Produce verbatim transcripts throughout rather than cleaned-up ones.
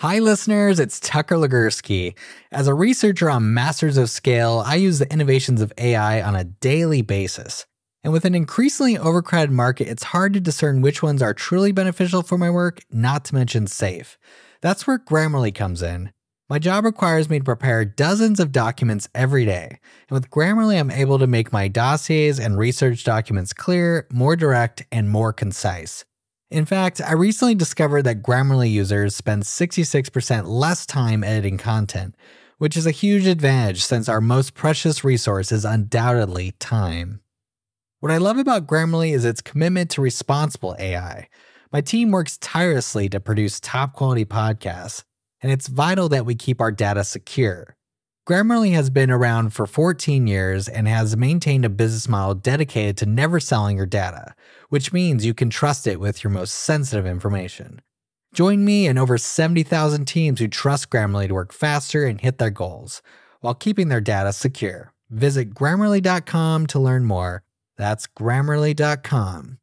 Hi listeners, it's Tucker Legursky. As a researcher on Masters of Scale, I use the innovations of A I on a daily basis. And with an increasingly overcrowded market, it's hard to discern which ones are truly beneficial for my work, not to mention safe. That's where Grammarly comes in. My job requires me to prepare dozens of documents every day. And with Grammarly, I'm able to make my dossiers and research documents clear, more direct, and more concise. In fact, I recently discovered that Grammarly users spend sixty-six percent less time editing content, which is a huge advantage since our most precious resource is undoubtedly time. What I love about Grammarly is its commitment to responsible A I. My team works tirelessly to produce top-quality podcasts, and it's vital that we keep our data secure. Grammarly has been around for fourteen years and has maintained a business model dedicated to never selling your data, which means you can trust it with your most sensitive information. Join me and over seventy thousand teams who trust Grammarly to work faster and hit their goals, while keeping their data secure. Visit Grammarly dot com to learn more. That's Grammarly dot com.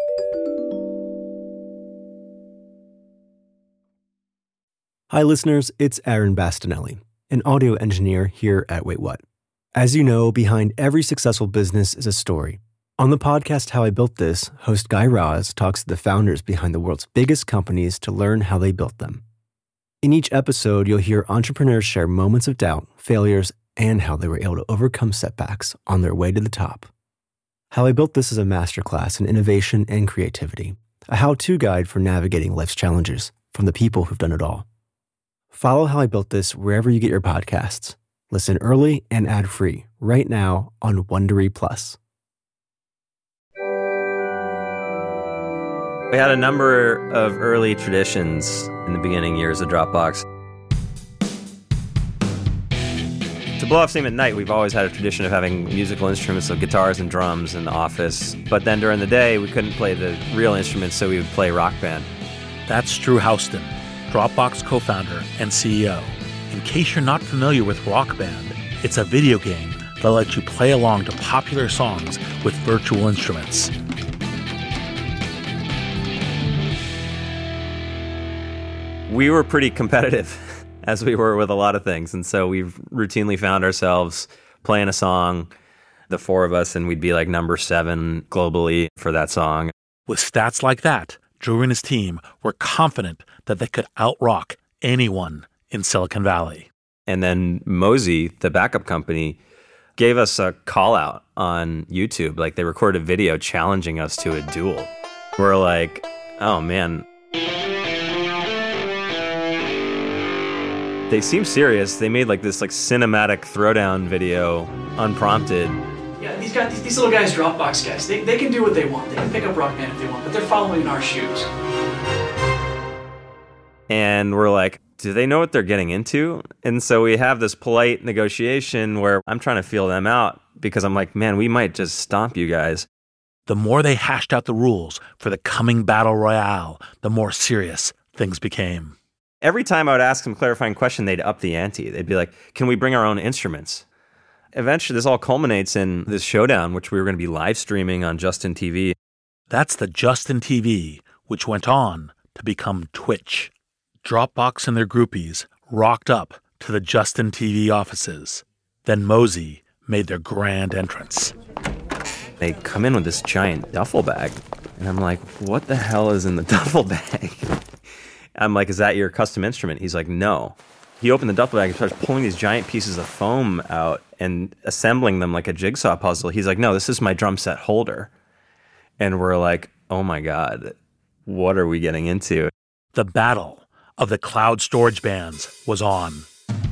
Hi listeners, it's Aaron Bastinelli, an audio engineer here at Wait What. As you know, behind every successful business is a story. On the podcast How I Built This, host Guy Raz talks to the founders behind the world's biggest companies to learn how they built them. In each episode, you'll hear entrepreneurs share moments of doubt, failures, and how they were able to overcome setbacks on their way to the top. How I Built This is a masterclass in innovation and creativity, a how-to guide for navigating life's challenges from the people who've done it all. Follow How I Built This wherever you get your podcasts. Listen early and ad-free right now on Wondery Plus. We had a number of early traditions in the beginning years of Dropbox. To blow off steam at night, we've always had a tradition of having musical instruments, so guitars and drums in the office. But then during the day, we couldn't play the real instruments, so we would play Rock Band. That's Drew Houston, Dropbox co-founder and C E O. In case you're not familiar with Rock Band, it's a video game that lets you play along to popular songs with virtual instruments. We were pretty competitive, as we were with a lot of things, and so we've routinely found ourselves playing a song, the four of us, and we'd be like number seven globally for that song. With stats like that, Drew and his team were confident that they could out-rock anyone in Silicon Valley. And then Mozy, the backup company, gave us a call-out on YouTube. Like, they recorded a video challenging us to a duel. We're like, oh, man. They seem serious. They made like this like cinematic throwdown video, unprompted. Yeah, these guys, these, these little guys, Dropbox guys, they, they can do what they want. They can pick up Rock Band if they want, but they're following in our shoes. And we're like, do they know what they're getting into? And so we have this polite negotiation where I'm trying to feel them out because I'm like, man, we might just stomp you guys. The more they hashed out the rules for the coming battle royale, the more serious things became. Every time I would ask them a clarifying question, they'd up the ante. They'd be like, can we bring our own instruments? Eventually, this all culminates in this showdown, which we were going to be live streaming on Justin T V. That's the Justin T V, which went on to become Twitch. Dropbox and their groupies rocked up to the Justin T V offices. Then Mozy made their grand entrance. They come in with this giant duffel bag, and I'm like, what the hell is in the duffel bag? I'm like, is that your custom instrument? He's like, no. He opened the duffel bag and starts pulling these giant pieces of foam out and assembling them like a jigsaw puzzle. He's like, no, this is my drum set holder. And we're like, oh my God, what are we getting into? The battle of the cloud storage bands was on.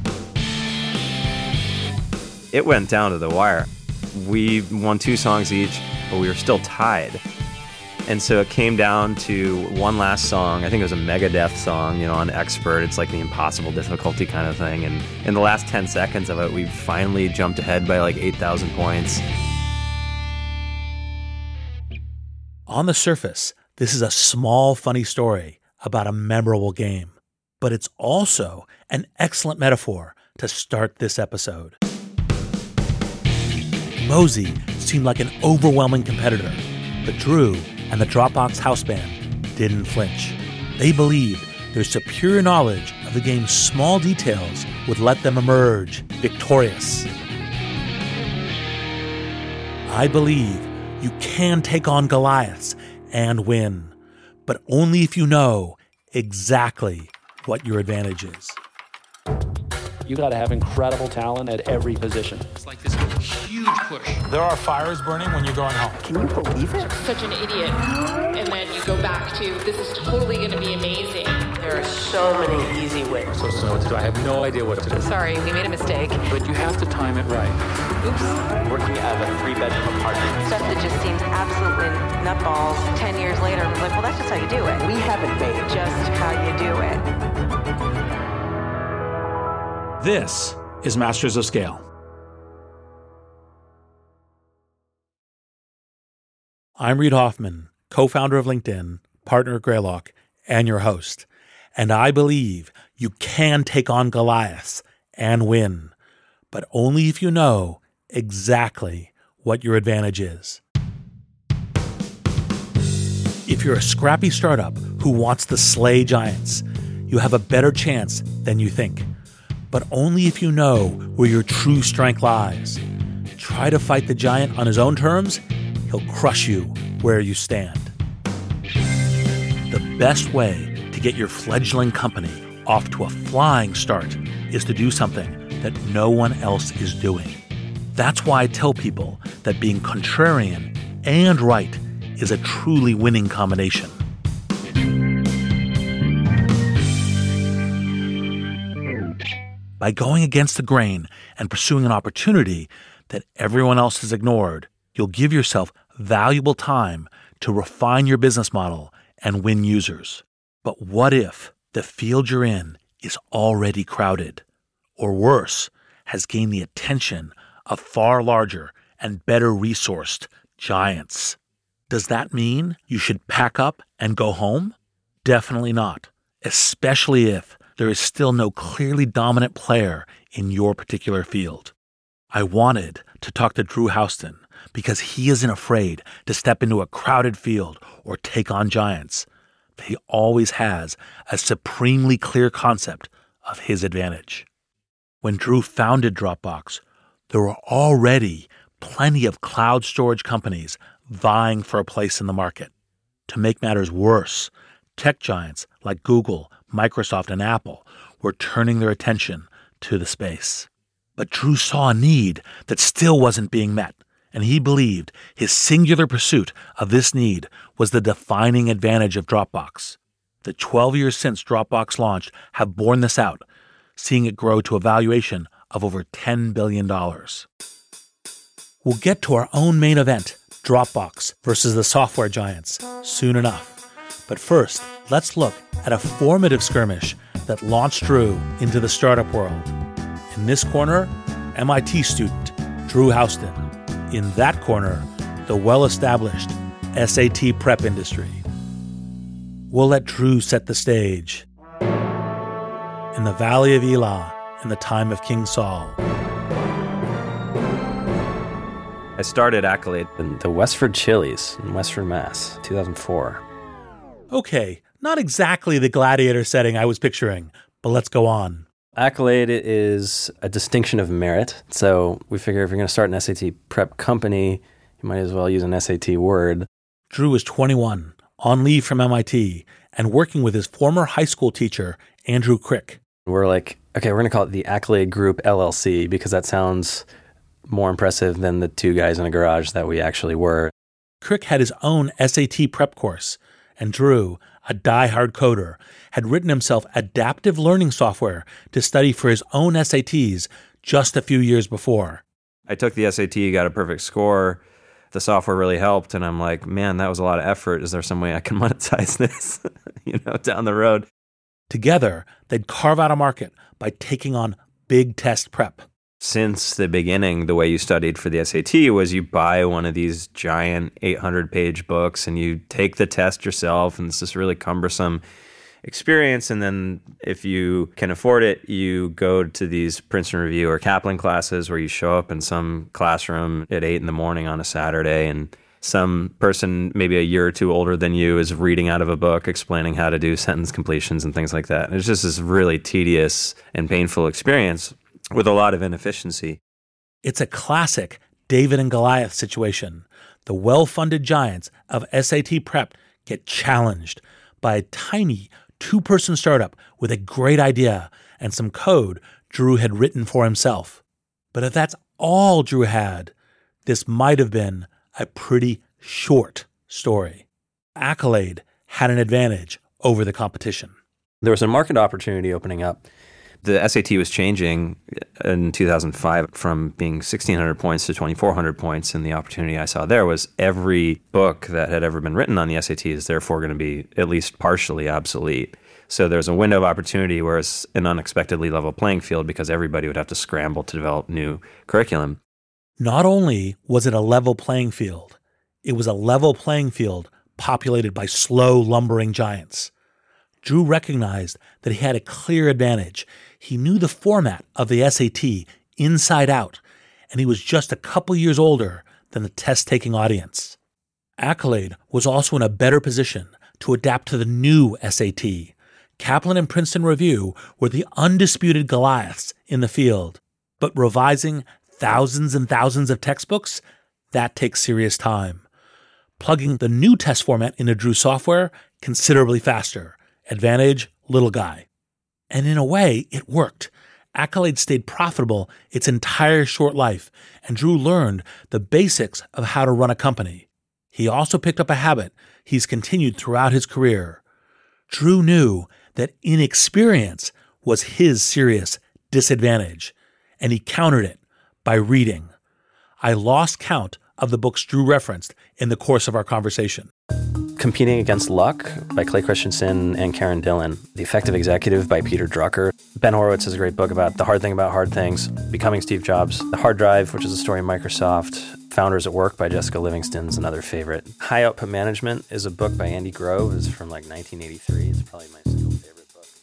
It went down to the wire. We won two songs each, but we were still tied. And so it came down to one last song. I think it was a Megadeth song, you know, on Expert. It's like the impossible difficulty kind of thing. And in the last ten seconds of it, we finally jumped ahead by like eight thousand points. On the surface, this is a small, funny story about a memorable game. But it's also an excellent metaphor to start this episode. Mozy seemed like an overwhelming competitor, but Drew and the Dropbox house band didn't flinch. They believed their superior knowledge of of the game's small details would let them emerge victorious. I believe you can take on Goliaths and win, but only if you know exactly what your advantage is. You got to have incredible talent at every position. It's like this huge push. There are fires burning when you're going home. Can you believe it? Such an idiot. And then you go back to, this is totally going to be amazing. There are so many easy ways. I'm supposed to know what to do. I have no idea what to do. Sorry, we made a mistake. But you have to time it right. Oops. Working out of a three-bedroom apartment. Stuff that just seems absolutely nutballs. Ten years later, I'm like, well, that's just how you do it. We haven't made it. Just how you do it. This is Masters of Scale. I'm Reid Hoffman, co-founder of LinkedIn, partner at Greylock, and your host. And I believe you can take on Goliaths and win, but only if you know exactly what your advantage is. If you're a scrappy startup who wants to slay giants, you have a better chance than you think. But only if you know where your true strength lies. Try to fight the giant on his own terms, he'll crush you where you stand. The best way to get your fledgling company off to a flying start is to do something that no one else is doing. That's why I tell people that being contrarian and right is a truly winning combination. By going against the grain and pursuing an opportunity that everyone else has ignored, you'll give yourself valuable time to refine your business model and win users. But what if the field you're in is already crowded, or worse, has gained the attention of far larger and better resourced giants? Does that mean you should pack up and go home? Definitely not, especially if there is still no clearly dominant player in your particular field. I wanted to talk to Drew Houston because he isn't afraid to step into a crowded field or take on giants. But he always has a supremely clear concept of his advantage. When Drew founded Dropbox, there were already plenty of cloud storage companies vying for a place in the market. To make matters worse, tech giants like Google, Microsoft, and Apple were turning their attention to the space. But Drew saw a need that still wasn't being met, and he believed his singular pursuit of this need was the defining advantage of Dropbox. The twelve years since Dropbox launched have borne this out, seeing it grow to a valuation of over ten billion dollars. We'll get to our own main event, Dropbox versus the software giants, soon enough. But first, let's look at a formative skirmish that launched Drew into the startup world. In this corner, M I T student Drew Houston. In that corner, the well-established S A T prep industry. We'll let Drew set the stage. In the Valley of Elah, in the time of King Saul. I started Accolade in the Westford Chili's in Westford, Mass, two thousand four. Okay, not exactly the gladiator setting I was picturing, but let's go on. Accolade is a distinction of merit. So we figure if you're going to start an S A T prep company, you might as well use an S A T word. Drew was twenty-one, on leave from M I T, and working with his former high school teacher, Andrew Crick. We're like, okay, we're going to call it the Accolade Group L L C because that sounds more impressive than the two guys in a garage that we actually were. Crick had his own S A T prep course, and Drew, a die-hard coder, had written himself adaptive learning software to study for his own S A Ts just a few years before. I took the S A T, got a perfect score. The software really helped, and I'm like, man, that was a lot of effort. Is there some way I can monetize this, you know, down the road? Together, they'd carve out a market by taking on big test prep. Since the beginning, the way you studied for the S A T was you buy one of these giant eight hundred page books and you take the test yourself, and it's this really cumbersome experience. And then if you can afford it, you go to these Princeton Review or Kaplan classes where you show up in some classroom at eight in the morning on a Saturday and Some person maybe a year or two older than you is reading out of a book explaining how to do sentence completions and things like that. And it's just this really tedious and painful experience with a lot of inefficiency. It's a classic David and Goliath situation. The well-funded giants of S A T prep get challenged by a tiny two-person startup with a great idea and some code Drew had written for himself. But if that's all Drew had, this might have been a pretty short story. Accolade had an advantage over the competition. There was a market opportunity opening up. The S A T was changing in two thousand five from being sixteen hundred points to twenty-four hundred points, and the opportunity I saw there was every book that had ever been written on the S A T is therefore going to be at least partially obsolete. So there's a window of opportunity where it's an unexpectedly level playing field because everybody would have to scramble to develop new curriculum. Not only was it a level playing field, it was a level playing field populated by slow, lumbering giants. Drew recognized that he had a clear advantage. He knew the format of the S A T inside out, and he was just a couple years older than the test-taking audience. Accolade was also in a better position to adapt to the new S A T. Kaplan and Princeton Review were the undisputed Goliaths in the field, but revising thousands and thousands of textbooks, that takes serious time. Plugging the new test format into Drew software, considerably faster. Advantage, little guy. And in a way, it worked. Accolade stayed profitable its entire short life, and Drew learned the basics of how to run a company. He also picked up a habit he's continued throughout his career. Drew knew that inexperience was his serious disadvantage, and he countered it by reading. I lost count of the books Drew referenced in the course of our conversation. Competing Against Luck by Clay Christensen and Karen Dillon. The Effective Executive by Peter Drucker. Ben Horowitz has a great book about the hard thing about hard things. Becoming Steve Jobs. The Hard Drive, which is a story of Microsoft. Founders at Work by Jessica Livingston is another favorite. High Output Management is a book by Andy Grove. It's from like nineteen eighty-three. It's probably my single favorite book.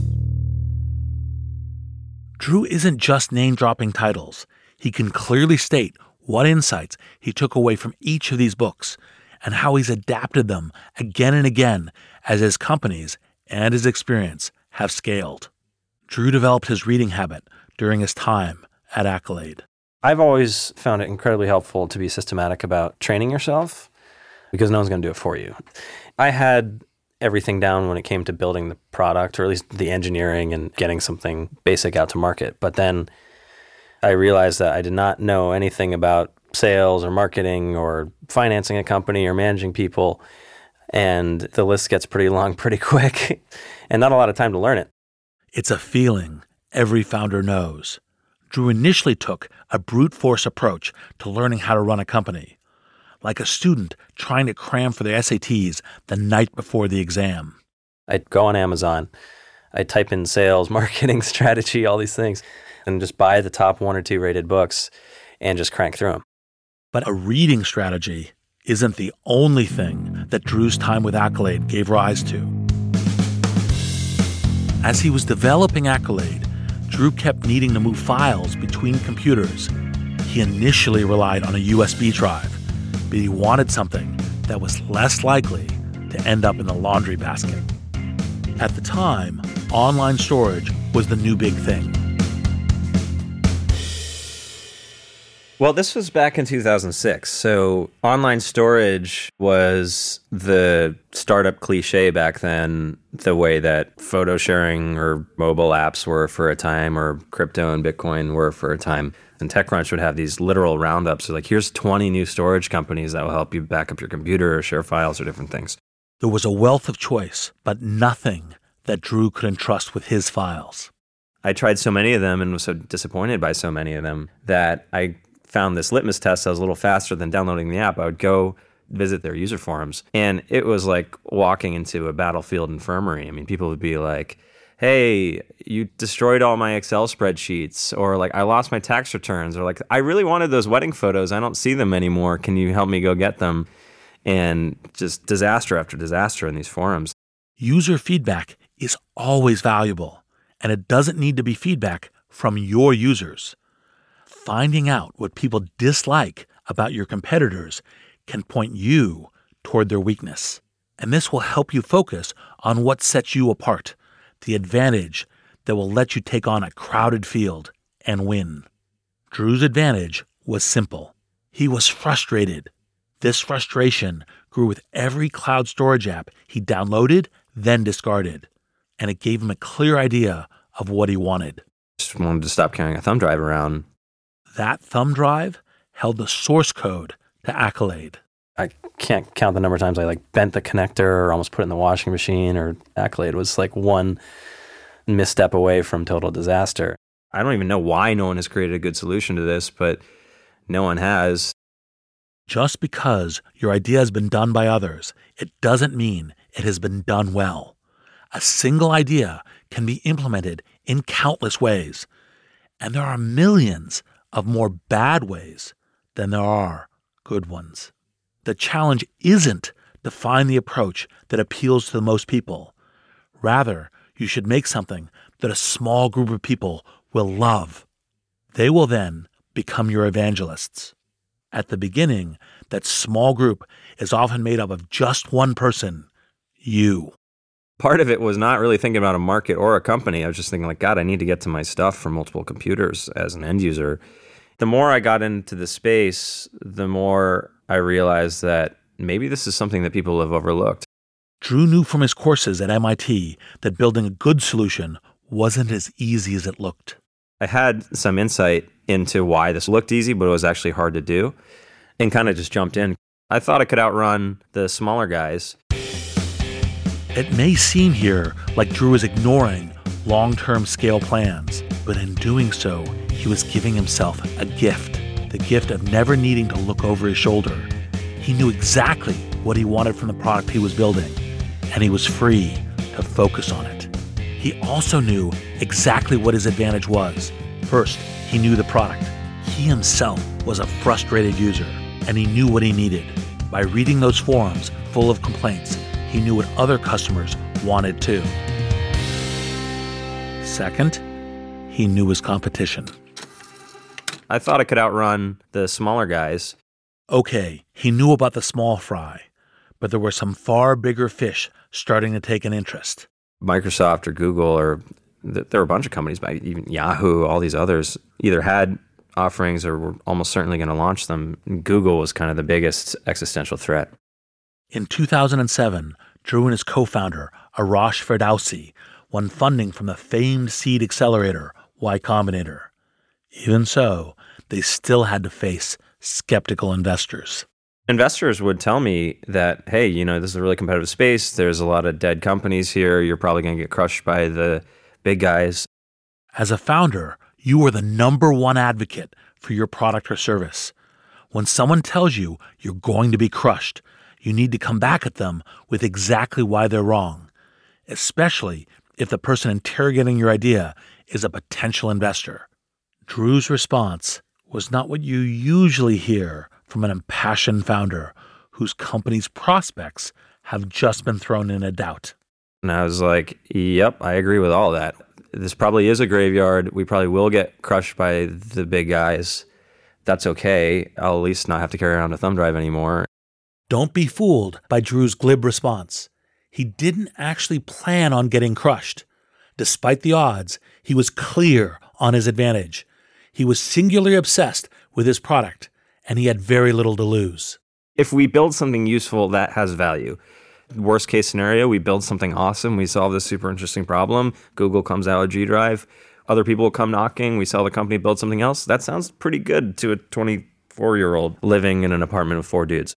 Drew isn't just name-dropping titles. He can clearly state what insights he took away from each of these books and how he's adapted them again and again as his companies and his experience have scaled. Drew developed his reading habit during his time at Accolade. I've always found it incredibly helpful to be systematic about training yourself because no one's going to do it for you. I had everything down when it came to building the product, or at least the engineering and getting something basic out to market. But then I realized that I did not know anything about sales or marketing or financing a company or managing people. And the list gets pretty long pretty quick and not a lot of time to learn it. It's a feeling every founder knows. Drew initially took a brute force approach to learning how to run a company, like a student trying to cram for their S A Ts the night before the exam. I'd go on Amazon, I'd type in sales, marketing, strategy, all these things, and just buy the top one or two rated books and just crank through them. But a reading strategy isn't the only thing that Drew's time with Accolade gave rise to. As he was developing Accolade, Drew kept needing to move files between computers. He initially relied on a U S B drive, but he wanted something that was less likely to end up in the laundry basket. At the time, online storage was the new big thing. Well, this was back in two thousand six. So online storage was the startup cliche back then, the way that photo sharing or mobile apps were for a time, or crypto and Bitcoin were for a time. And TechCrunch would have these literal roundups. So like, here's twenty new storage companies that will help you back up your computer or share files or different things. There was a wealth of choice, but nothing that Drew could entrust with his files. I tried so many of them and was so disappointed by so many of them that I found this litmus test that was a little faster than downloading the app. I would go visit their user forums, and it was like walking into a battlefield infirmary. I mean, people would be like, hey, you destroyed all my Excel spreadsheets, or like, I lost my tax returns, or like, I really wanted those wedding photos. I don't see them anymore. Can you help me go get them? And just disaster after disaster in these forums. User feedback is always valuable, and it doesn't need to be feedback from your users. Finding out what people dislike about your competitors can point you toward their weakness. And this will help you focus on what sets you apart, the advantage that will let you take on a crowded field and win. Drew's advantage was simple. He was frustrated. This frustration grew with every cloud storage app he downloaded, then discarded. And it gave him a clear idea of what he wanted. Just wanted to stop carrying a thumb drive around. That thumb drive held the source code to Accolade. I can't count the number of times I like bent the connector or almost put it in the washing machine, or Accolade was like one misstep away from total disaster. I don't even know why no one has created a good solution to this, but no one has. Just because your idea has been done by others, it doesn't mean it has been done well. A single idea can be implemented in countless ways, and there are millions of more bad ways than there are good ones. The challenge isn't to find the approach that appeals to the most people. Rather, you should make something that a small group of people will love. They will then become your evangelists. At the beginning, that small group is often made up of just one person, you. Part of it was not really thinking about a market or a company. I was just thinking like, God, I need to get to my stuff from multiple computers as an end user. The more I got into the space, the more I realized that maybe this is something that people have overlooked. Drew knew from his courses at M I T that building a good solution wasn't as easy as it looked. I had some insight into why this looked easy, but it was actually hard to do, and kind of just jumped in. I thought I could outrun the smaller guys. It may seem here like Drew is ignoring long-term scale plans, but in doing so, he was giving himself a gift, the gift of never needing to look over his shoulder. He knew exactly what he wanted from the product he was building, and he was free to focus on it. He also knew exactly what his advantage was. First, he knew the product. He himself was a frustrated user, and he knew what he needed. By reading those forums full of complaints, he knew what other customers wanted too. Second, he knew his competition. I thought I could outrun the smaller guys. Okay, he knew about the small fry, but there were some far bigger fish starting to take an interest. Microsoft or Google, or th- there were a bunch of companies, even Yahoo, all these others, either had offerings or were almost certainly going to launch them. Google was kind of the biggest existential threat. In two thousand seven, Drew and his co-founder, Arash Ferdowsi, won funding from the famed seed accelerator, Y Combinator. Even so, they still had to face skeptical investors. Investors would tell me that, hey, you know, this is a really competitive space. There's a lot of dead companies here. You're probably going to get crushed by the big guys. As a founder, you are the number one advocate for your product or service. When someone tells you you're going to be crushed, you need to come back at them with exactly why they're wrong, especially if the person interrogating your idea is a potential investor. Drew's response was not what you usually hear from an impassioned founder whose company's prospects have just been thrown in a doubt. And I was like, yep, I agree with all that. This probably is a graveyard. We probably will get crushed by the big guys. That's okay. I'll at least not have to carry around a thumb drive anymore. Don't be fooled by Drew's glib response. He didn't actually plan on getting crushed. Despite the odds, he was clear on his advantage. He was singularly obsessed with his product, and he had very little to lose. If we build something useful, that has value. Worst case scenario, we build something awesome. We solve this super interesting problem. Google comes out with G Drive. Other people will come knocking. We sell the company, build something else. That sounds pretty good to a twenty-four-year-old living in an apartment with four dudes.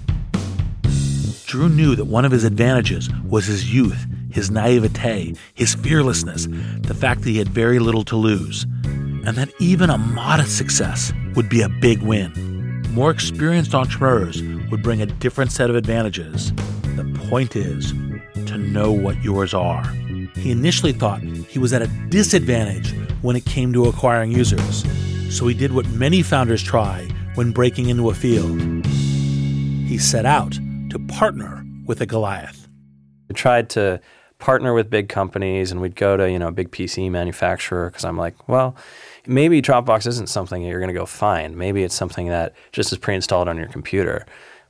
Drew knew that one of his advantages was his youth, his naivete, his fearlessness, the fact that he had very little to lose, and that even a modest success would be a big win. More experienced entrepreneurs would bring a different set of advantages. The point is to know what yours are. He initially thought he was at a disadvantage when it came to acquiring users, so he did what many founders try when breaking into a field. He set out to partner with a Goliath. We tried to partner with big companies, and we'd go to, you know, a big P C manufacturer, because I'm like, well, maybe Dropbox isn't something that you're going to go find. Maybe it's something that just is pre-installed on your computer.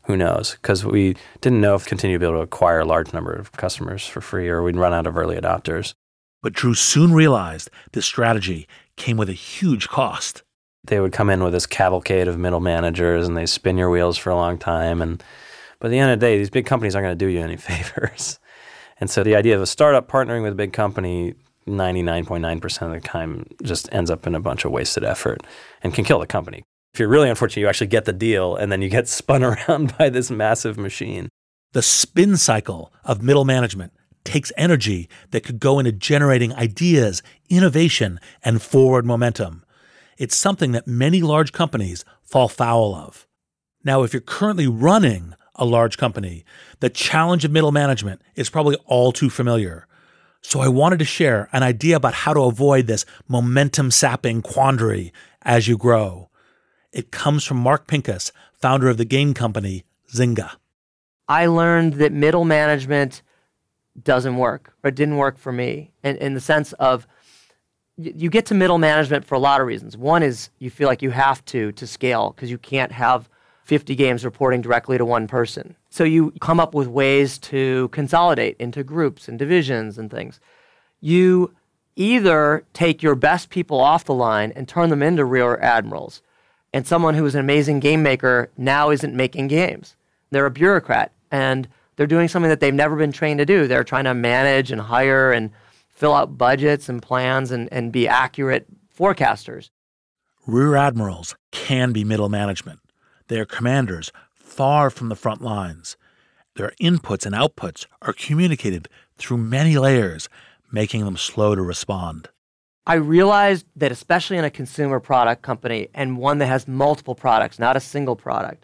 Who knows? Because we didn't know if we continue to be able to acquire a large number of customers for free or we'd run out of early adopters. But Drew soon realized this strategy came with a huge cost. They would come in with this cavalcade of middle managers and they spin your wheels for a long time. And but at the end of the day, these big companies aren't going to do you any favors. And so the idea of a startup partnering with a big company ninety-nine point nine percent of the time just ends up in a bunch of wasted effort and can kill the company. If you're really unfortunate, you actually get the deal and then you get spun around by this massive machine. The spin cycle of middle management takes energy that could go into generating ideas, innovation, and forward momentum. It's something that many large companies fall foul of. Now, if you're currently running a large company, the challenge of middle management is probably all too familiar. So I wanted to share an idea about how to avoid this momentum-sapping quandary as you grow. It comes from Mark Pincus, founder of the game company Zynga. I learned that middle management doesn't work, or it didn't work for me, in, in the sense of y- you get to middle management for a lot of reasons. One is you feel like you have to to scale because you can't have fifty games reporting directly to one person. So you come up with ways to consolidate into groups and divisions and things. You either take your best people off the line and turn them into rear admirals, and someone who is an amazing game maker now isn't making games. They're a bureaucrat, and they're doing something that they've never been trained to do. They're trying to manage and hire and fill out budgets and plans and, and be accurate forecasters. Rear admirals can be middle management. They are commanders far from the front lines. Their inputs and outputs are communicated through many layers, making them slow to respond. I realized that especially in a consumer product company and one that has multiple products, not a single product,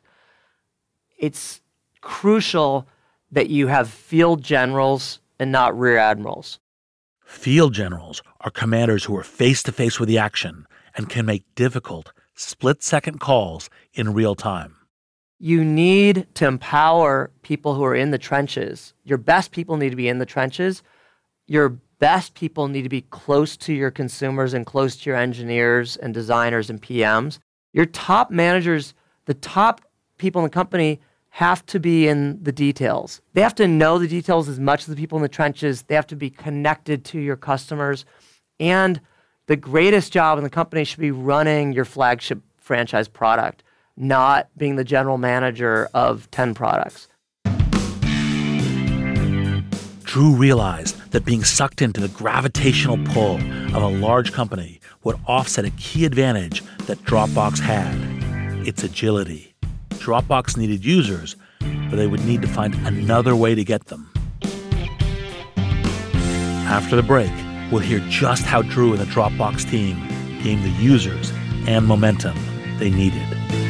it's crucial that you have field generals and not rear admirals. Field generals are commanders who are face-to-face with the action and can make difficult, split-second calls in real time. You need to empower people who are in the trenches. Your best people need to be in the trenches. Your best people need to be close to your consumers and close to your engineers and designers and P Ms. Your top managers, the top people in the company, have to be in the details. They have to know the details as much as the people in the trenches. They have to be connected to your customers. And the greatest job in the company should be running your flagship franchise product, not being the general manager of ten products. Drew realized that being sucked into the gravitational pull of a large company would offset a key advantage that Dropbox had, its agility. Dropbox needed users, but they would need to find another way to get them. After the break, we'll hear just how Drew and the Dropbox team gained the users and momentum they needed.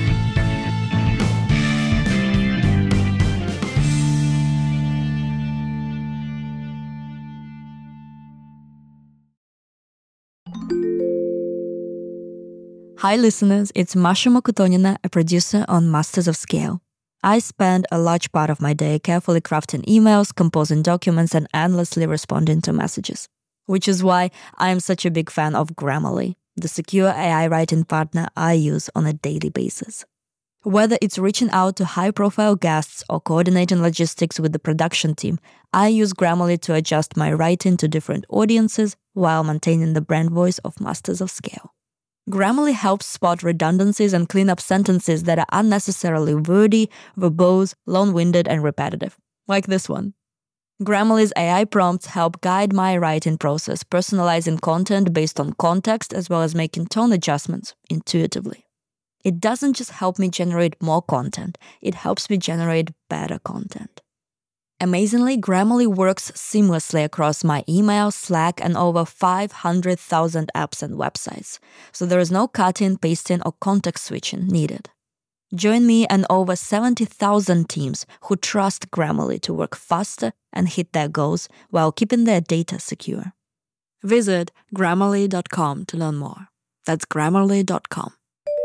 Hi listeners, it's Masha Mokotonina, a producer on Masters of Scale. I spend a large part of my day carefully crafting emails, composing documents, and endlessly responding to messages. Which is why I am such a big fan of Grammarly, the secure A I writing partner I use on a daily basis. Whether it's reaching out to high-profile guests or coordinating logistics with the production team, I use Grammarly to adjust my writing to different audiences while maintaining the brand voice of Masters of Scale. Grammarly helps spot redundancies and clean up sentences that are unnecessarily wordy, verbose, long-winded, and repetitive, like this one. Grammarly's A I prompts help guide my writing process, personalizing content based on context as well as making tone adjustments intuitively. It doesn't just help me generate more content, it helps me generate better content. Amazingly, Grammarly works seamlessly across my email, Slack, and over five hundred thousand apps and websites, so there is no cutting, pasting, or context switching needed. Join me and over seventy thousand teams who trust Grammarly to work faster and hit their goals while keeping their data secure. Visit Grammarly dot com to learn more. That's Grammarly dot com.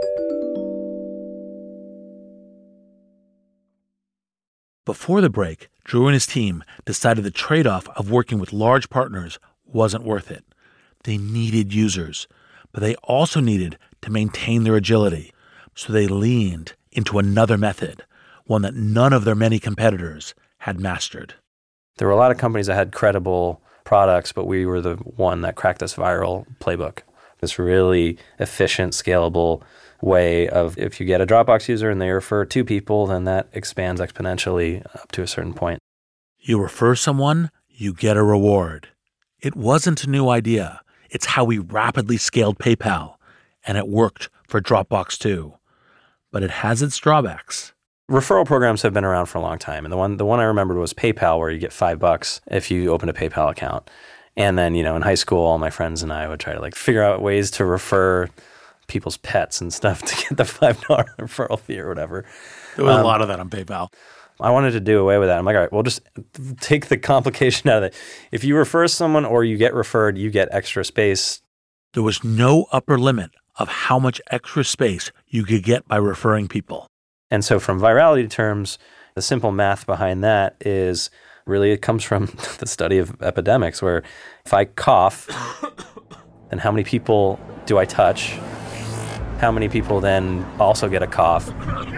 Before the break, Drew and his team decided the trade-off of working with large partners wasn't worth it. They needed users, but they also needed to maintain their agility. So they leaned into another method, one that none of their many competitors had mastered. There were a lot of companies that had credible products, but we were the one that cracked this viral playbook. This really efficient, scalable way of, if you get a Dropbox user and they refer two people, then that expands exponentially up to a certain point. You refer someone, you get a reward. It wasn't a new idea. It's how we rapidly scaled PayPal, and it worked for Dropbox too. But it has its drawbacks. Referral programs have been around for a long time, and the one the one I remembered was PayPal, where you get five bucks if you open a PayPal account. And then, you know, in high school, all my friends and I would try to like figure out ways to refer people's pets and stuff to get the five dollar referral fee or whatever. There was um, a lot of that on PayPal. I wanted to do away with that. I'm like, all right, well, just take the complication out of it. If you refer someone or you get referred, you get extra space. There was no upper limit of how much extra space you could get by referring people. And so from virality terms, the simple math behind that is really it comes from the study of epidemics, where if I cough, then how many people do I touch? How many people then also get a cough?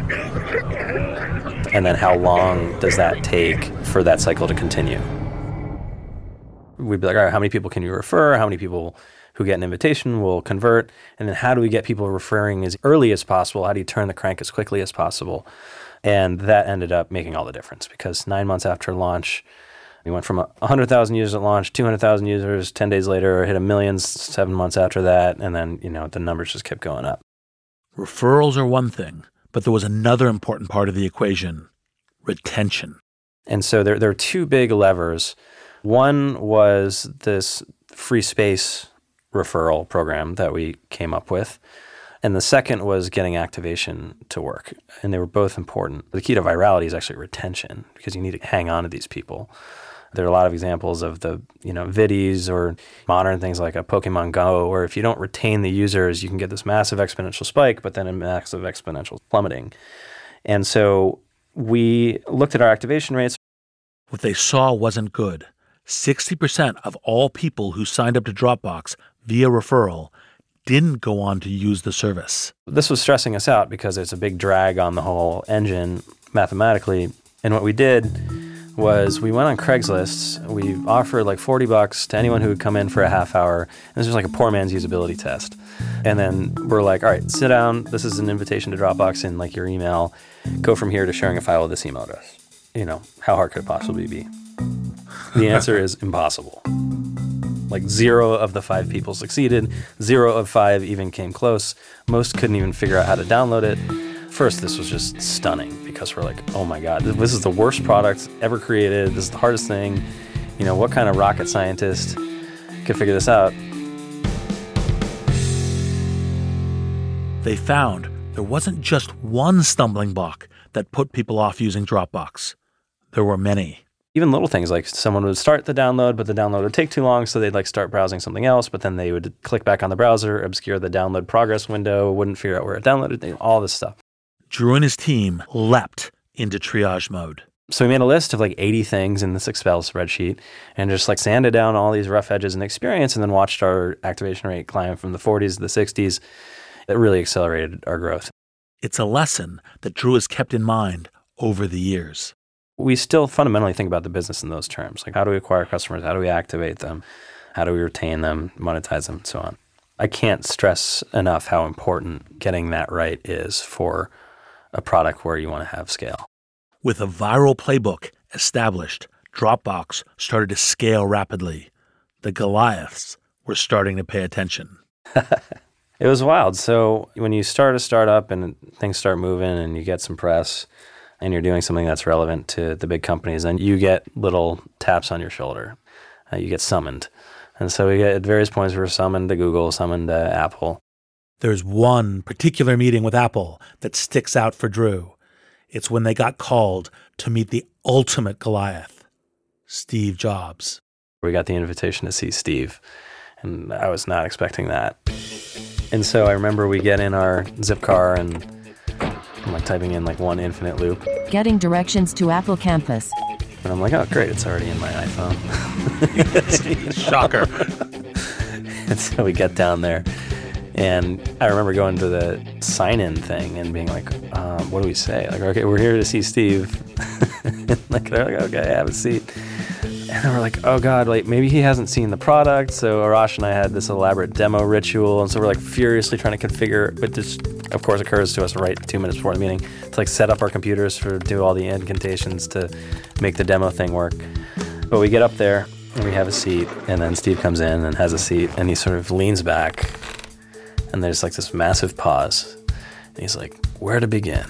And then how long does that take for that cycle to continue? We'd be like, all right, how many people can you refer? How many people who get an invitation will convert? And then how do we get people referring as early as possible? How do you turn the crank as quickly as possible? And that ended up making all the difference, because nine months after launch, we went from one hundred thousand users at launch, two hundred thousand users, ten days later, hit a million seven months after that. And then, you know, the numbers just kept going up. Referrals are one thing, but there was another important part of the equation: retention. And so there, there are two big levers. One was this free space referral program that we came up with. And the second was getting activation to work. And they were both important. The key to virality is actually retention, because you need to hang on to these people. There are a lot of examples of the, you know, viddies or modern things like a Pokemon Go, where if you don't retain the users, you can get this massive exponential spike, but then a massive exponential plummeting. And so we looked at our activation rates. What they saw wasn't good. sixty percent of all people who signed up to Dropbox via referral didn't go on to use the service. This was stressing us out because it's a big drag on the whole engine mathematically. And what we did was we went on Craigslist. We offered like forty bucks to anyone who would come in for a half hour. And this was like a poor man's usability test. And then we're like, all right, sit down. This is an invitation to Dropbox in like your email. Go from here to sharing a file with this email address. You know, how hard could it possibly be? The answer is impossible. Like zero of the five people succeeded. Zero of five even came close. Most couldn't even figure out how to download it. First, this was just stunning, because we're like, oh my God, this is the worst product ever created. This is the hardest thing. You know, what kind of rocket scientist could figure this out? They found there wasn't just one stumbling block that put people off using Dropbox. There were many. Even little things like someone would start the download, but the download would take too long, so they'd like start browsing something else, but then they would click back on the browser, obscure the download progress window, wouldn't figure out where it downloaded, all this stuff. Drew and his team leapt into triage mode. So we made a list of like eighty things in this Excel spreadsheet and just like sanded down all these rough edges in the experience, and then watched our activation rate climb from the forties to the sixties. It really accelerated our growth. It's a lesson that Drew has kept in mind over the years. We still fundamentally think about the business in those terms. Like, how do we acquire customers? How do we activate them? How do we retain them, monetize them, and so on? I can't stress enough how important getting that right is for a product where you want to have scale. With a viral playbook established, Dropbox started to scale rapidly. The Goliaths were starting to pay attention. It was wild. So when you start a startup and things start moving and you get some press and you're doing something that's relevant to the big companies, and you get little taps on your shoulder. Uh, you get summoned. And so we get, at various points, we were summoned to Google, summoned to Apple. There's one particular meeting with Apple that sticks out for Drew. It's when they got called to meet the ultimate Goliath, Steve Jobs. We got the invitation to see Steve, and I was not expecting that. And so I remember we get in our zip car, and I'm like typing in like one infinite loop. Getting directions to Apple campus. And I'm like, oh, great, it's already in my iPhone. Shocker. And so we get down there, And I remember going to the sign-in thing and being like, um, what do we say? Like, okay, we're here to see Steve. Like, they're like, okay, have a seat. And then we're like, oh God, like maybe he hasn't seen the product. So Arash and I had this elaborate demo ritual. And so we're like furiously trying to configure, but this of course occurs to us right two minutes before the meeting to like set up our computers for do all the incantations to make the demo thing work. But we get up there and we have a seat, and then Steve comes in and has a seat, and he sort of leans back, and there's like this massive pause. And he's like, where to begin?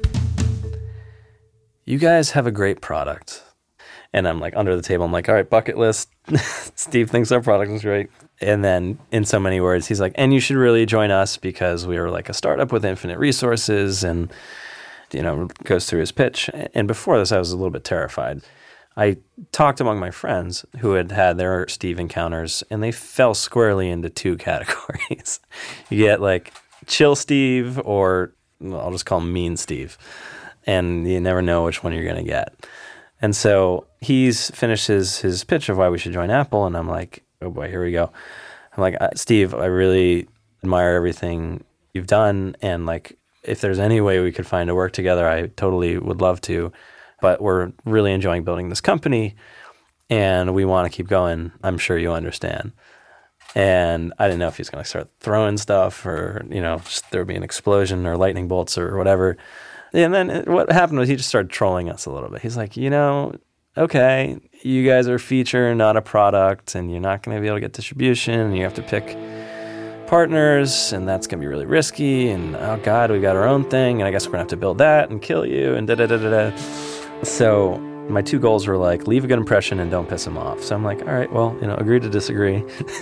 You guys have a great product. And I'm like under the table, I'm like, all right, bucket list. Steve thinks our product is great. And then in so many words, he's like, and you should really join us because we are like a startup with infinite resources, and, you know, goes through his pitch. And before this, I was a little bit terrified. I talked among my friends who had had their Steve encounters, and they fell squarely into two categories. You get like chill Steve, or well, I'll just call him mean Steve. And you never know which one you're going to get. And so he's finished his, his pitch of why we should join Apple, and I'm like, oh boy, here we go. I'm like, Steve, I really admire everything you've done, and like, if there's any way we could find to work together, I totally would love to, but we're really enjoying building this company, and we want to keep going. I'm sure you understand. And I didn't know if he's going to start throwing stuff, or, you know, just there would be an explosion or lightning bolts or whatever. And then it, what happened was he just started trolling us a little bit. He's like, you know, okay, you guys are a feature, not a product, and you're not going to be able to get distribution, and you have to pick partners, and that's going to be really risky, and oh God, we've got our own thing, and I guess we're going to have to build that and kill you, and da-da-da-da-da. So my two goals were like, leave a good impression and don't piss him off. So I'm like, all right, well, you know, agree to disagree.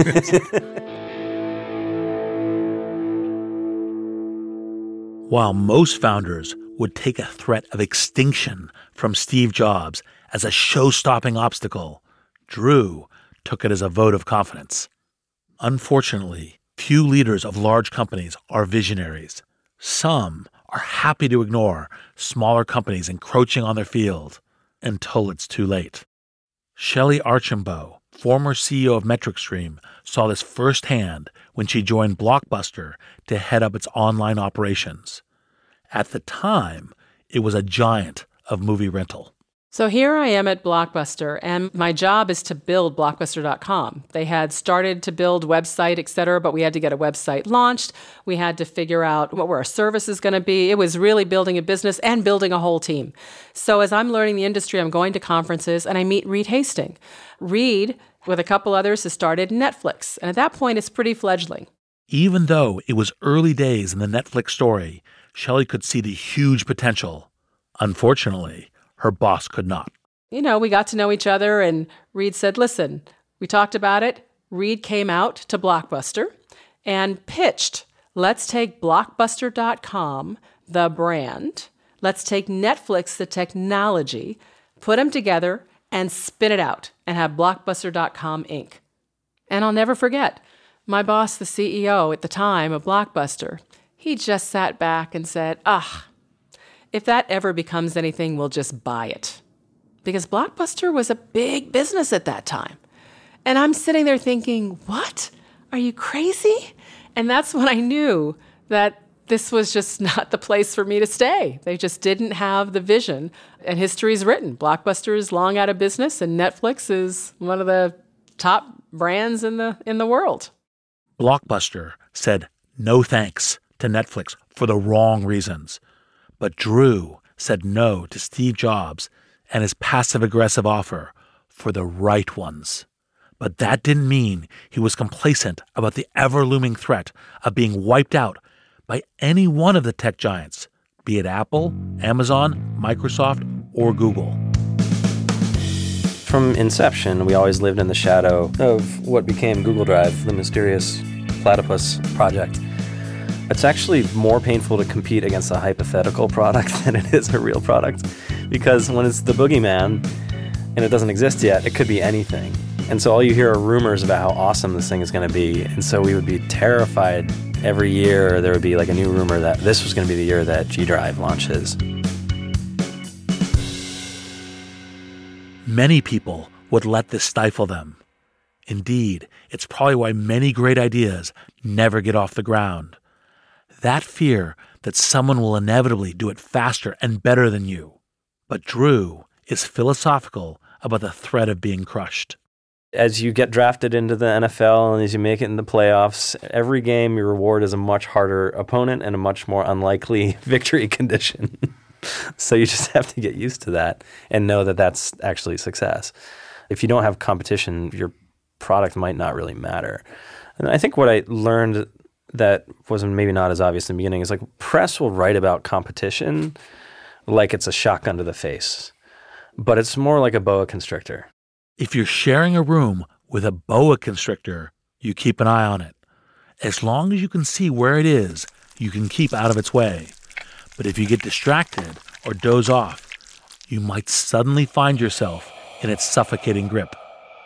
While most founders would take a threat of extinction from Steve Jobs as a show-stopping obstacle, Drew took it as a vote of confidence. Unfortunately, few leaders of large companies are visionaries. Some are happy to ignore smaller companies encroaching on their field until it's too late. Shelley Archambault, former C E O of MetricStream, saw this firsthand when she joined Blockbuster to head up its online operations. At the time, it was a giant of movie rental. So here I am at Blockbuster, and my job is to build Blockbuster dot com. They had started to build website, et cetera, but we had to get a website launched. We had to figure out what were our services going to be. It was really building a business and building a whole team. So as I'm learning the industry, I'm going to conferences, and I meet Reed Hastings. Reed, with a couple others, has started Netflix, and at that point, it's pretty fledgling. Even though it was early days in the Netflix story, Shelley could see the huge potential. Unfortunately, her boss could not. You know, we got to know each other, and Reed said, listen, we talked about it. Reed came out to Blockbuster and pitched, let's take Blockbuster dot com, the brand, let's take Netflix, the technology, put them together and spin it out and have Blockbuster dot com Incorporated. And I'll never forget, my boss, the C E O at the time of Blockbuster, he just sat back and said, ah, if that ever becomes anything, we'll just buy it. Because Blockbuster was a big business at that time. And I'm sitting there thinking, what? Are you crazy? And that's when I knew that this was just not the place for me to stay. They just didn't have the vision. And history's written. Blockbuster is long out of business, and Netflix is one of the top brands in the in the world. Blockbuster said no thanks to Netflix for the wrong reasons. But Drew said no to Steve Jobs and his passive-aggressive offer for the right ones. But that didn't mean he was complacent about the ever-looming threat of being wiped out by any one of the tech giants, be it Apple, Amazon, Microsoft, or Google. From inception, we always lived in the shadow of what became Google Drive, the mysterious platypus project. It's actually more painful to compete against a hypothetical product than it is a real product, because when it's the boogeyman and it doesn't exist yet, it could be anything. And so all you hear are rumors about how awesome this thing is going to be. And so we would be terrified every year. There would be like a new rumor that this was going to be the year that G Drive launches. Many people would let this stifle them. Indeed, it's probably why many great ideas never get off the ground. That fear that someone will inevitably do it faster and better than you. But Drew is philosophical about the threat of being crushed. As you get drafted into the N F L and as you make it in the playoffs, every game your reward is a much harder opponent and a much more unlikely victory condition. So you just have to get used to that and know that that's actually success. If you don't have competition, your product might not really matter. And I think what I learned that was maybe not as obvious in the beginning is like press will write about competition like it's a shotgun to the face, but it's more like a boa constrictor. If you're sharing a room with a boa constrictor, you keep an eye on it. As long as you can see where it is, you can keep out of its way. But if you get distracted or doze off, you might suddenly find yourself in its suffocating grip.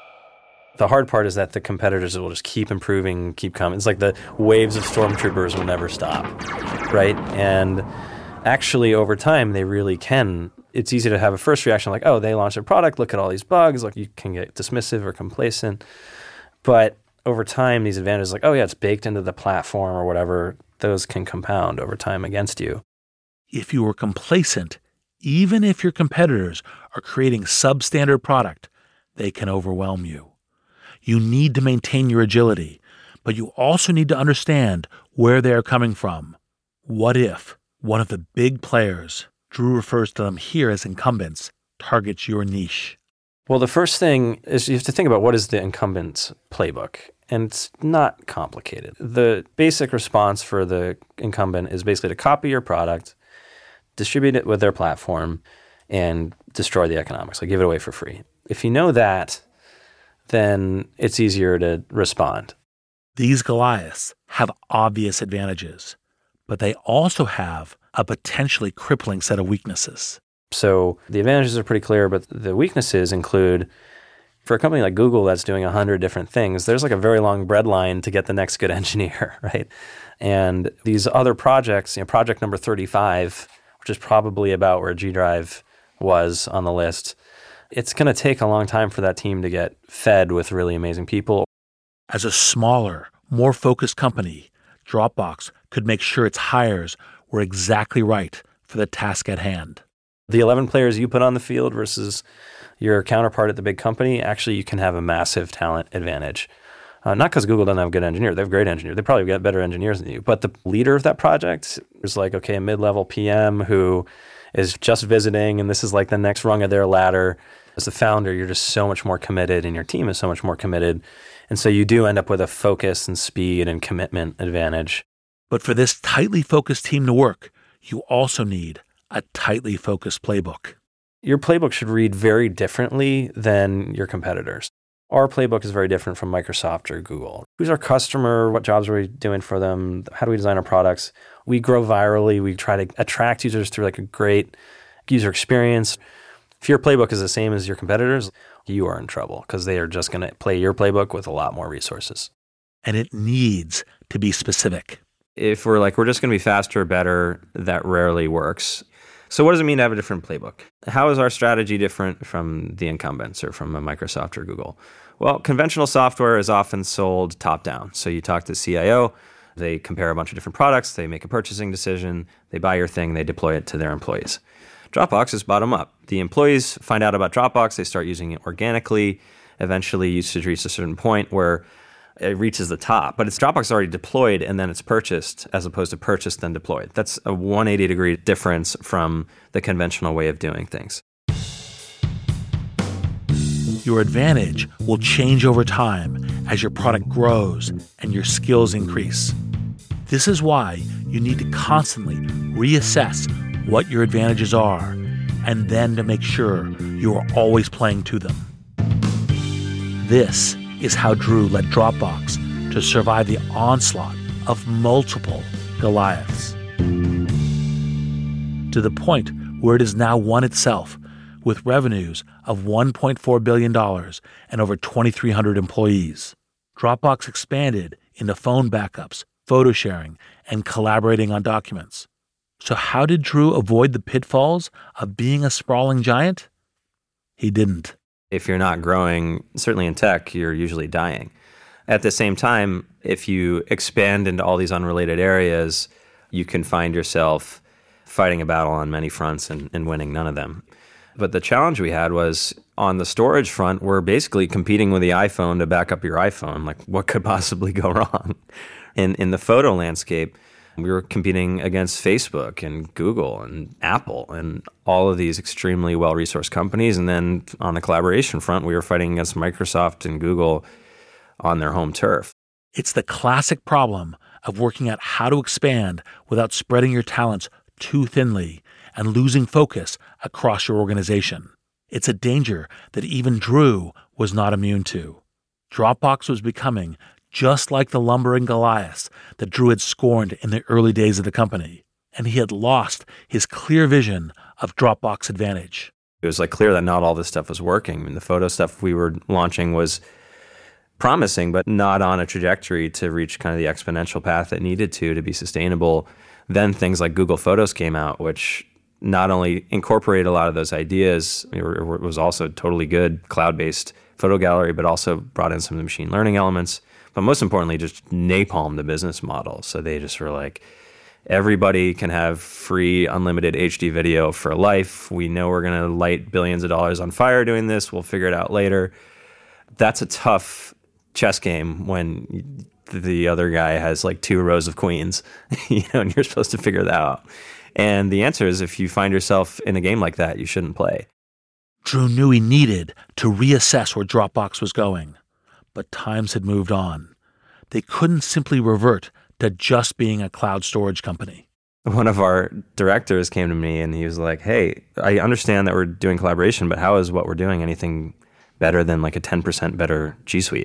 The hard part is that the competitors will just keep improving, keep coming. It's like the waves of stormtroopers will never stop, right? And actually, over time, they really can. It's easy to have a first reaction like, oh, they launched a product, look at all these bugs. Like you can get dismissive or complacent. But over time, these advantages like, oh, yeah, it's baked into the platform or whatever, those can compound over time against you. If you were complacent, even if your competitors are creating substandard product, they can overwhelm you. You need to maintain your agility, but you also need to understand where they are coming from. What if one of the big players, Drew refers to them here as incumbents, targets your niche? Well, the first thing is you have to think about what is the incumbent's playbook, and it's not complicated. The basic response for the incumbent is basically to copy your product, distribute it with their platform, and destroy the economics, like give it away for free. If you know that, then it's easier to respond. These Goliaths have obvious advantages, but they also have a potentially crippling set of weaknesses. So the advantages are pretty clear, but the weaknesses include, for a company like Google that's doing a hundred different things, there's like a very long bread line to get the next good engineer, right? And these other projects, you know, project number thirty-five, which is probably about where G Drive was on the list, it's going to take a long time for that team to get fed with really amazing people. As a smaller, more focused company, Dropbox could make sure its hires were exactly right for the task at hand. The eleven players you put on the field versus your counterpart at the big company, actually you can have a massive talent advantage. Uh, not because Google doesn't have good engineers. They have great engineers. They probably get better engineers than you. But the leader of that project is like, okay, a mid-level P M who is just visiting, and this is like the next rung of their ladder. As a founder, you're just so much more committed, and your team is so much more committed. And so you do end up with a focus and speed and commitment advantage. But for this tightly focused team to work, you also need a tightly focused playbook. Your playbook should read very differently than your competitors. Our playbook is very different from Microsoft or Google. Who's our customer? What jobs are we doing for them? How do we design our products? We grow virally. We try to attract users through like a great user experience. If your playbook is the same as your competitors, you are in trouble because they are just going to play your playbook with a lot more resources. And it needs to be specific. If we're like, we're just going to be faster, better, that rarely works. So what does it mean to have a different playbook? How is our strategy different from the incumbents or from a Microsoft or Google? Well, conventional software is often sold top-down. So you talk to the C I O, they compare a bunch of different products, they make a purchasing decision, they buy your thing, they deploy it to their employees. Dropbox is bottom-up. The employees find out about Dropbox, they start using it organically. Eventually, usage reaches a certain point where it reaches the top, but it's Dropbox already deployed and then it's purchased as opposed to purchased then deployed. That's a one hundred eighty degree difference from the conventional way of doing things. Your advantage will change over time as your product grows and your skills increase. This is why you need to constantly reassess what your advantages are and then to make sure you are always playing to them. This is how Drew led Dropbox to survive the onslaught of multiple Goliaths, to the point where it has now won itself with revenues of one point four billion dollars and over twenty-three hundred employees. Dropbox expanded into phone backups, photo sharing, and collaborating on documents. So how did Drew avoid the pitfalls of being a sprawling giant? He didn't. If you're not growing, certainly in tech, you're usually dying. At the same time, if you expand into all these unrelated areas, you can find yourself fighting a battle on many fronts and, and winning none of them. But the challenge we had was on the storage front, we're basically competing with the iPhone to back up your iPhone. Like, what could possibly go wrong? In, in the photo landscape, we were competing against Facebook and Google and Apple and all of these extremely well-resourced companies. And then on the collaboration front, we were fighting against Microsoft and Google on their home turf. It's the classic problem of working out how to expand without spreading your talents too thinly and losing focus across your organization. It's a danger that even Drew was not immune to. Dropbox was becoming just like the lumbering Goliaths that Drew had scorned in the early days of the company, and he had lost his clear vision of Dropbox Advantage. It was like clear that not all this stuff was working. I mean, the photo stuff we were launching was promising, but not on a trajectory to reach kind of the exponential path it needed to to be sustainable. Then things like Google Photos came out, which not only incorporated a lot of those ideas, it was also totally good cloud-based photo gallery, but also brought in some of the machine learning elements. But most importantly, just napalm the business model. So they just were like, everybody can have free, unlimited H D video for life. We know we're going to light billions of dollars on fire doing this. We'll figure it out later. That's a tough chess game when the other guy has like two rows of queens, you know, and you're supposed to figure that out. And the answer is, if you find yourself in a game like that, you shouldn't play. Drew knew he needed to reassess where Dropbox was going, but times had moved on. They couldn't simply revert to just being a cloud storage company. One of our directors came to me and he was like, hey, I understand that we're doing collaboration, but how is what we're doing anything better than like a ten percent better G Suite?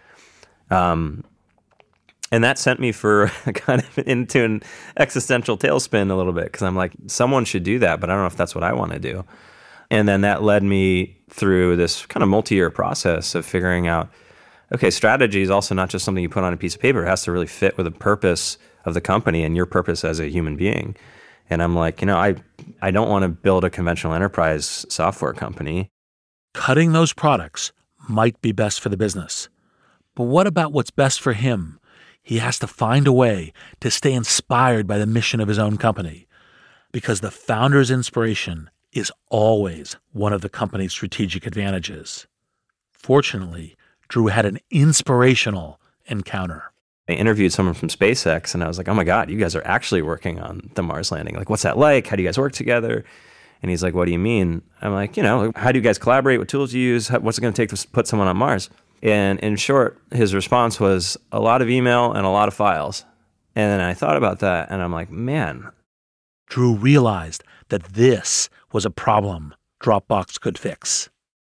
Um, and that sent me for kind of into an existential tailspin a little bit, because I'm like, someone should do that, but I don't know if that's what I want to do. And then that led me through this kind of multi-year process of figuring out, okay, strategy is also not just something you put on a piece of paper. It has to really fit with the purpose of the company and your purpose as a human being. And I'm like, you know, I, I don't want to build a conventional enterprise software company. Cutting those products might be best for the business. But what about what's best for him? He has to find a way to stay inspired by the mission of his own company, because the founder's inspiration is always one of the company's strategic advantages. Fortunately, Drew had an inspirational encounter. I interviewed someone from SpaceX, and I was like, oh my God, you guys are actually working on the Mars landing. Like, what's that like? How do you guys work together? And he's like, what do you mean? I'm like, you know, how do you guys collaborate? What tools do you use? What's it going to take to put someone on Mars? And in short, his response was a lot of email and a lot of files. And then I thought about that, and I'm like, man. Drew realized that this was a problem Dropbox could fix.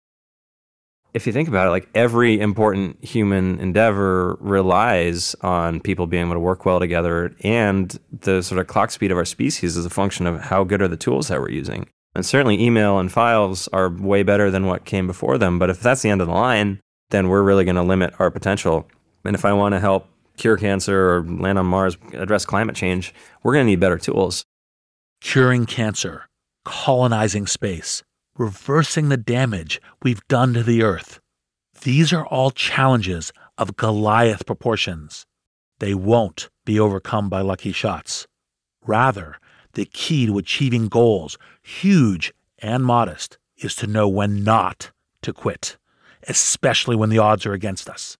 If you think about it, like every important human endeavor relies on people being able to work well together, and the sort of clock speed of our species is a function of how good are the tools that we're using. And certainly email and files are way better than what came before them. But if that's the end of the line, then we're really going to limit our potential. And if I want to help cure cancer or land on Mars, address climate change, we're going to need better tools. Curing cancer, colonizing space, reversing the damage we've done to the Earth. These are all challenges of Goliath proportions. They won't be overcome by lucky shots. Rather, the key to achieving goals, huge and modest, is to know when not to quit, especially when the odds are against us.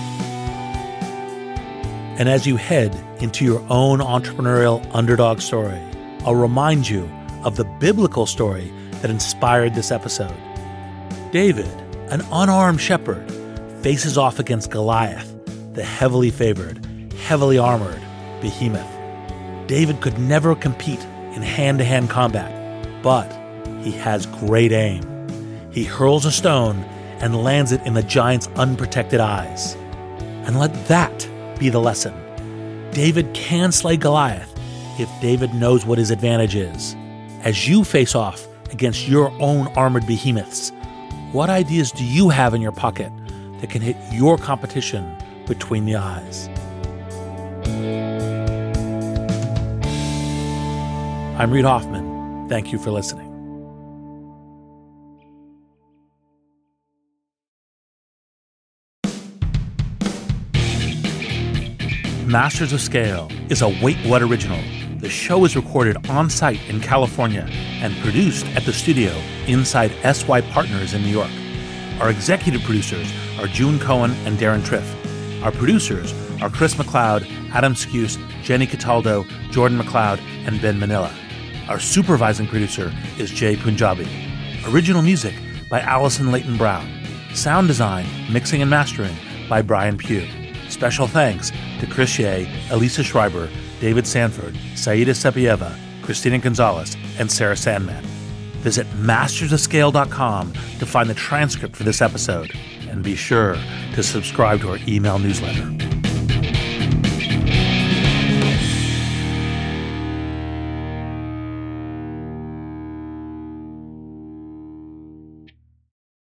And as you head into your own entrepreneurial underdog story, I'll remind you of the biblical story that inspired this episode. David, an unarmed shepherd, faces off against Goliath, the heavily favored, heavily armored behemoth. David could never compete in hand-to-hand combat, but he has great aim. He hurls a stone and lands it in the giant's unprotected eyes. And let that be the lesson. David can slay Goliath if David knows what his advantage is. As you face off against your own armored behemoths, what ideas do you have in your pocket that can hit your competition between the eyes? I'm Reid Hoffman. Thank you for listening. Masters of Scale is a Wait What original. The show is recorded on-site in California and produced at the studio inside S Y Partners in New York. Our executive producers are June Cohen and Darren Triff. Our producers are Chris McLeod, Adam Skuse, Jenny Cataldo, Jordan McLeod, and Ben Manila. Our supervising producer is Jay Punjabi. Original music by Allison Leighton Brown. Sound design, mixing, and mastering by Brian Pugh. Special thanks to Chris Ye, Elisa Schreiber, David Sanford, Saida Sepieva, Christina Gonzalez, and Sarah Sandman. Visit masters of scale dot com to find the transcript for this episode, and be sure to subscribe to our email newsletter.